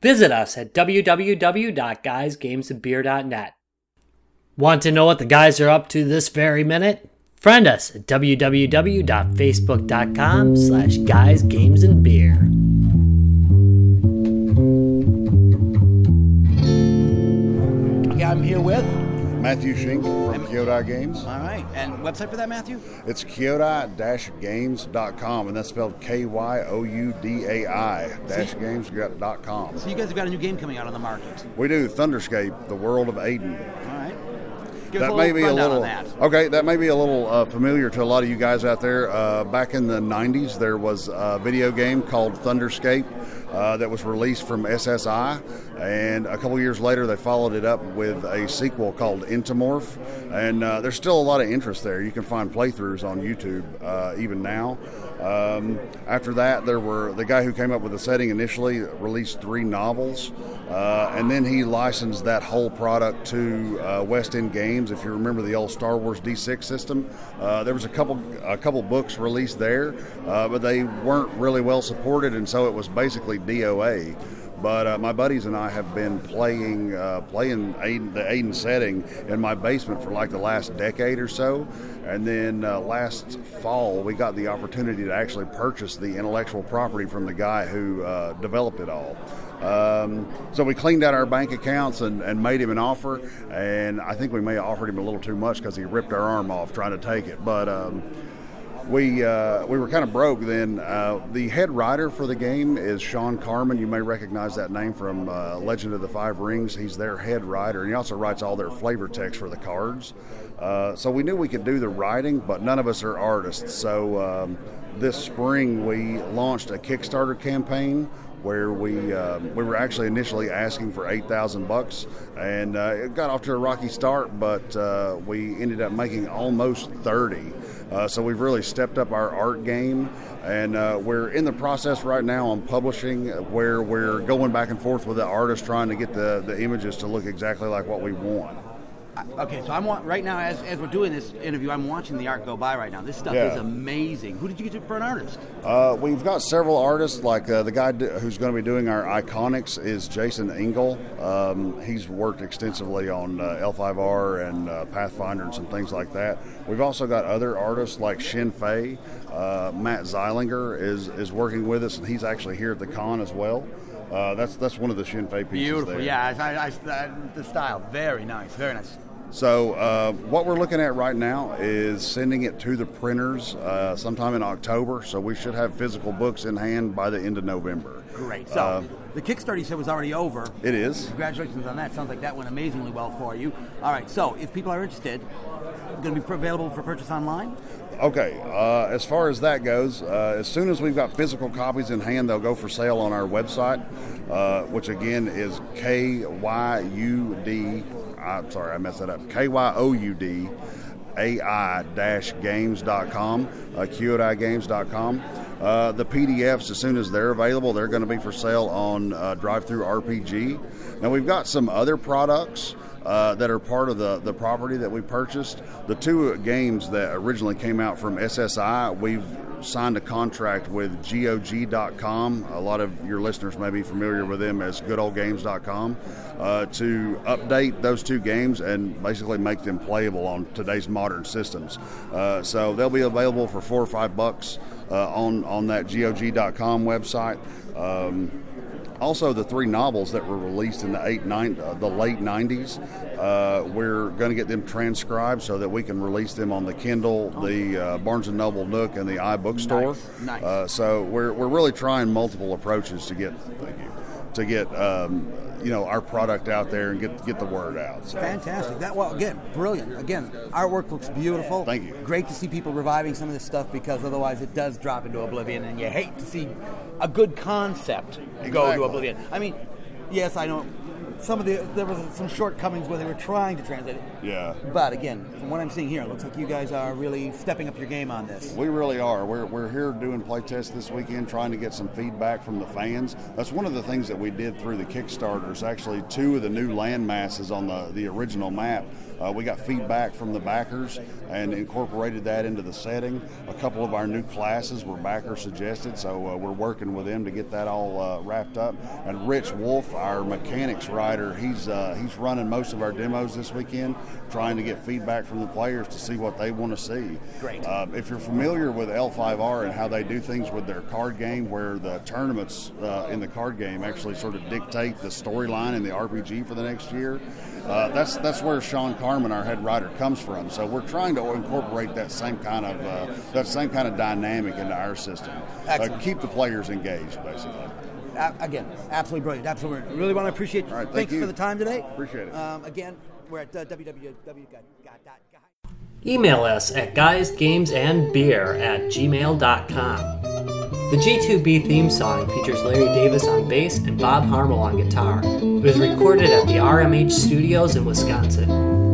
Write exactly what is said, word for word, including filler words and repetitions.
Visit us at w w w dot guys games and beer dot net. Want to know what the guys are up to this very minute? Friend us at w w w dot facebook dot com slash guys games and beer. Okay, I'm here with Matthew Shink from Kyodai Games. All right, and website for that, Matthew? It's kyodai dash games dot com, and that's spelled K Y O U D A I dash games dot com. So you guys have got a new game coming out on the market. We do, Thunderscape, The World of Aiden. All right. Give That us a may little be a rundown little on that. okay. That may be a little uh, familiar to a lot of you guys out there. Uh, back in the nineties, there was a video game called Thunderscape uh, that was released from S S I, and a couple years later, they followed it up with a sequel called Entomorph. And uh, there's still a lot of interest there. You can find playthroughs on YouTube uh, even now. Um, after that, there were the guy who came up with the setting initially released three novels, uh, and then he licensed that whole product to uh, West End Games. If you remember the old Star Wars D six system, uh, there was a couple a couple books released there, uh, but they weren't really well supported, and so it was basically D O A. But uh, my buddies and I have been playing uh, playing Aiden, the Aiden setting in my basement for like the last decade or so. And then uh, last fall, we got the opportunity to actually purchase the intellectual property from the guy who uh, developed it all. Um, so we cleaned out our bank accounts and, and made him an offer. And I think we may have offered him a little too much because he ripped our arm off trying to take it. But um, We uh, we were kind of broke then. Uh, the head writer for the game is Sean Carman. You may recognize that name from uh, Legend of the Five Rings. He's their head writer, and he also writes all their flavor text for the cards. Uh, so we knew we could do the writing, but none of us are artists. So um, this spring we launched a Kickstarter campaign where we uh, we were actually initially asking for eight thousand bucks, and uh, it got off to a rocky start, but uh, we ended up making almost thirty. Uh, so we've really stepped up our art game, and uh, we're in the process right now on publishing, where we're going back and forth with the artist trying to get the, the images to look exactly like what we want. Okay, so I'm wa- right now, as, as we're doing this interview, I'm watching the art go by right now. This stuff Yeah. is amazing. Who did you get for an artist? Uh, we've got several artists, like uh, the guy d- who's going to be doing our iconics is Jason Engel. Um, he's worked extensively on uh, L five R and uh, Pathfinder and some things like that. We've also got other artists like Shin Fei. Uh, Matt Zeilinger is, is working with us, and he's actually here at the con as well. Uh, that's that's one of the Shin Fei pieces. Beautiful, there. yeah. I, I, I, the style, very nice, very nice. So uh, what we're looking at right now is sending it to the printers uh, sometime in October. So we should have physical books in hand by the end of November. Great. So Uh, the Kickstarter you said was already over. It is. Congratulations on that. Sounds like that went amazingly well for you. All right. So if people are interested, going to be available for purchase online? Okay, uh, as far as that goes, uh, as soon as we've got physical copies in hand, they'll go for sale on our website, uh, which again is K Y U D, I'm sorry, I messed that up, K Y O U D A I dash games dot com, uh, kyodai games dot com. Uh, the P D Fs, as soon as they're available, they're going to be for sale on uh, Drive-Thru R P G. Now, we've got some other products Uh, that are part of the, the property that we purchased. The two games that originally came out from S S I, we've signed a contract with G O G dot com. A lot of your listeners may be familiar with them as good old games dot com, uh, to update those two games and basically make them playable on today's modern systems. Uh, so they'll be available for four or five bucks uh, on, on that G O G dot com website. Um, Also, the three novels that were released in the eight, nine, uh, the late nineties, uh, we're going to get them transcribed so that we can release them on the Kindle, the uh, Barnes and Noble Nook, and the iBookstore. Nice, nice. Uh, so we're we're really trying multiple approaches to get thank you, to get um, you know our product out there and get get the word out. So. Fantastic. That well, again, brilliant. Again, artwork looks beautiful. Thank you. Great to see people reviving some of this stuff, because otherwise it does drop into oblivion, and you hate to see a good concept go Exactly. to oblivion. I mean, yes, I know some of the there was some shortcomings where they were trying to translate it. Yeah. But again, from what I'm seeing here, it looks like you guys are really stepping up your game on this. We really are. We're, we're here doing play tests this weekend, trying to get some feedback from the fans. That's one of the things that we did through the Kickstarters. Actually, two of the new land masses on the, the original map, uh, we got feedback from the backers and incorporated that into the setting. A couple of our new classes were backer suggested, so uh, we're working with them to get that all uh, wrapped up. And Rich Wolf, our mechanics writer, he's uh, he's running most of our demos this weekend, trying to get feedback from the players to see what they want to see. Great. Uh, if you're familiar with L five R and how they do things with their card game, where the tournaments uh, in the card game actually sort of dictate the storyline in the R P G for the next year, uh, that's that's where Sean Carman, our head writer, comes from. So we're trying to incorporate that same kind of uh, that same kind of dynamic into our system. Uh, keep the players engaged, basically. Uh, again, absolutely brilliant. Absolutely. Really want to appreciate you. All right, thank Thanks you. for the time today. Appreciate it. Um, again, we're at uh, w w w dot guys Email us at guysgamesandbeer at gmail dot com. The G two B theme song features Larry Davis on bass and Bob Harmel on guitar. It was recorded at the R M H Studios in Wisconsin.